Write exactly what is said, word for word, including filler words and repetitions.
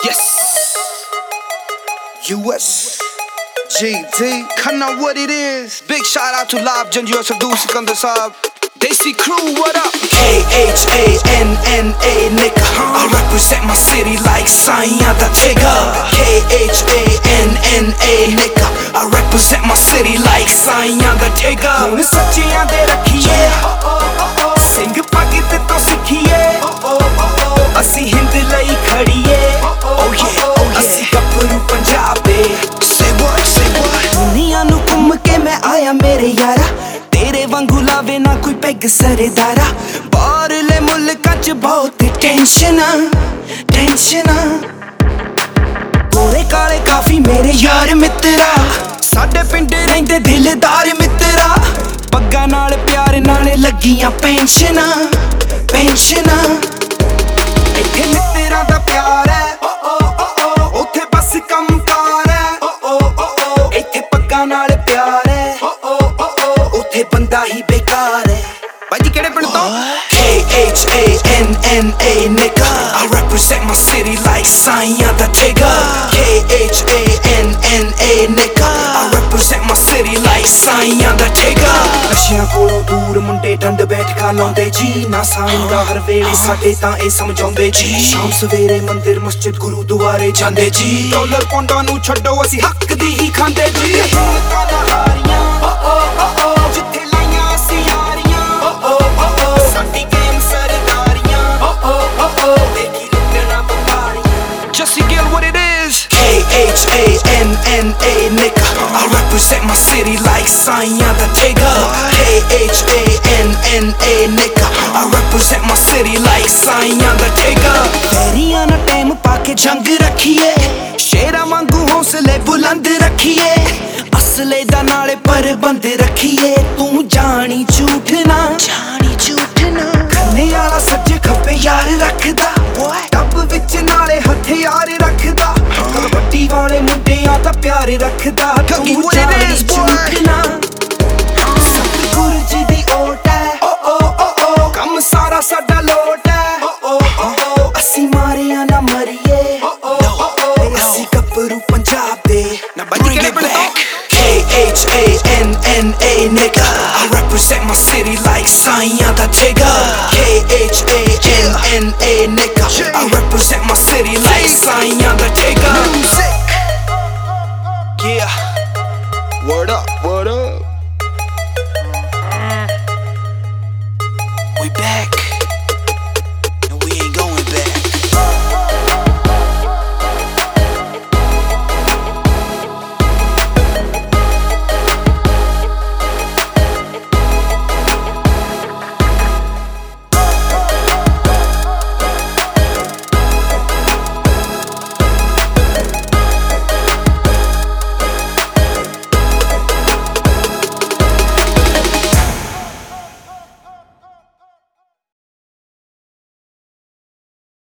Yes. U S G T, kinda what it is. Big shout out to Lab Janju Sadhu Sikandar Saab. Desi crew, what up? K H A N N A nigga, I represent my city like Saiyan da Tigger. K H A N N A nigga, I represent my city like Saiyan da Tigger. ਹੁਣ ਸੱਚਿਆਂ ਦੇ ਰੱਖੀਏ, ਸਿੰਘ ਪੱਗ ਤੇ ਤੋਂ ਸਿੱਖੀਏ, ਅਸੀਂ ਹਿੰਦ ਲਈ ਖੜੀਏ, oh yeah, ਅਸੀਂ ਗੱਭਰੂ ਪੰਜਾਬ ਦੇ। Say what, say what? ਦੁਨੀਆ ਨੂੰ ਘੁੰਮ ਕੇ ਮੈਂ ਆਇਆ ਮੇਰੇ ਯਾਰਾ, ਤੇਰੇ ਵਾਂਗੂ ਲਾਵੇ ਨਾ ਕੋਈ ਪੈਗ ਸਰਦਾਰਾ। ਬਾਹਰਲੇ ਮੁਲਕਾਂ ਚ ਬਹੁਤ ਟੈਨਸ਼ਨਾਂ ਟੈਨਸ਼ਨਾਂ, ਗੋਰੇ ਕਾਲੇ ਕਾਫੀ ਮੇਰੇ ਯਾਰ ਮਿੱਤਰਾ, ਸਾਡੇ ਪਿੰਡ ਰਹਿੰਦੇ ਦਿਲਦਾਰ ਮਿੱਤਰਾ। ਪੱਗਾਂ ਨਾਲ ਪਿਆਰ ਨਾਲੇ ਲੱਗੀਆਂ ਪੈਨਸ਼ਨਾਂ ਪੈਨਸ਼ਨਾਂ, ਇੱਥੇ ਮਿੱਤਰਾਂ ਦਾ ਪਿਆਰ ਹੈ, ਉੱਥੇ ਬਸ ਕੰਮ ਕਾਰ ਹੈ। ਇੱਥੇ ਪੱਗਾਂ ਨਾਲ ਪਿਆਰ ਹੈ, ਉੱਥੇ ਬੰਦਾ ਹੀ ਬੇਕਾਰ ਹੈ। ਭਾਜੀ ਕਿਹੜੇ ਪਿੰਡ ਤੋਂ? K H A N N A nigga, I represent my city like Saiyan da Tigger. K H A N N A nigga, I represent my city like Saiyan da Tigger. ਨਸ਼ਿਆਂ ਕੋਲੋਂ ਦੂਰ ਮੁੰਡੇ ਡੰਡ ਬੈਠਕਾ ਲਾਉਂਦੇ ਜੀ, ਨਾ ਸਾਈਂ ਦਾ ਹਰ ਵੇਲੇ ਸਾਡੇ ਤਾਂ ਇਹ ਸਮਝਾਉਂਦੇ ਜੀ। ਸ਼ਾਮ ਸਵੇਰੇ ਮੰਦਿਰ ਮਸਜਿਦ ਗੁਰੂਦੁਆਰੇ ਜਾਂਦੇ ਜੀ, ਡਾਲਰ ਪੌਂਡਾਂ ਨੂੰ ਛੱਡੋ ਅਸੀਂ ਹੱਕ ਦੀ ਹੀ ਖਾਂਦੇ ਜੀ। ਜਿੱਥੇ ਲਾਈਆਂ ਅਸੀਂ ਯਾਰੀਆਂ, ਸਾਡੀ ਗੇਮ ਸਰਦਾਰੀਆਂ, ਦੇਖੀ ਰੁਕਣਾ ਵਪਾਰੀਆਂ। Jesse Gill, what it is? K H A N N A nigga, I represent my city like Saiyan da Tigger. K H A N N A nigga, I represent my city like Saiyan da Tigger. ਫੇਰੀਆਂ ਨਾ time ਪਾ ਕੇ ਜੰਗ ਰੱਖੀਏ, ਸ਼ੇਰਾਂ ਵਾਂਗੂ ਹੌਸਲੇ ਬੁਲੰਦ ਰੱਖੀਏ, ਅਸਲੇ ਦਾ ਨਾਲੇ ਪ੍ਰਬੰਧ ਰੱਖੀਏ। ਤੂੰ ਜਾਣੀ ਝੂਠ ਨਾ ਜਾਣੀ ਝੂਠ ਨਾ, ਖੰਨੇ ਵਾਲਾ ਸੱਜੇ ਖੱਬੇ ਯਾਰ ਰੱਖਦਾ, ਟੱਬ ਵਿੱਚ ਨਾਲੇ ਹਥਿਆਰ ਰੱਖਦਾ, ਕਬੱਡੀ ਵਾਲੇ ਮੁੰਡਿਆਂ ਦਾ ਪਿਆਰ ਰੱਖਦਾ। ਤੂੰ ਜਾਣੀ ਝੂਠ ਨਾ, ਸਤਿਗੁਰੂ ਜੀ ਦੀ ਓਟ ਹੈ, ਕੰਮ ਸਾਰਾ ਸਾਡਾ ਲੋਟ ਹੈ। ਅਸੀਂ ਮਾਰਿਆ ਨਾ ਮਰੀਏ, ਅਸੀਂ ਗੱਭਰੂ ਪੰਜਾਬ ਦੇ। ਨਾ ਭਾਜੀ ਕਿਹੜੇ ਪਿੰਡ ਤੋਂ? K H A N N A nigga, I represent my city like Saiyan da Tigger. K H A N N A nigga, I represent my city like Saiyan da Tigger. Music. Yeah. Word up. Word